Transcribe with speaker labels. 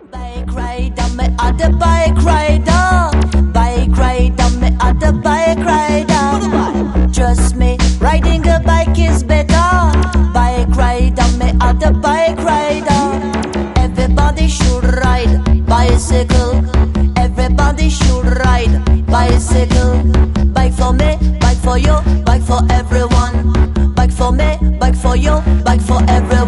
Speaker 1: Bike rider, me a the bike rider. Bike rider, me a the bike rider. Trust me, riding a bike is better. Bike rider, me a the bike rider. Everybody should ride bicycle. Everybody should ride bicycle. Bike for me, bike for you, bike for everyone. Bike for me, bike for you, bike for everyone.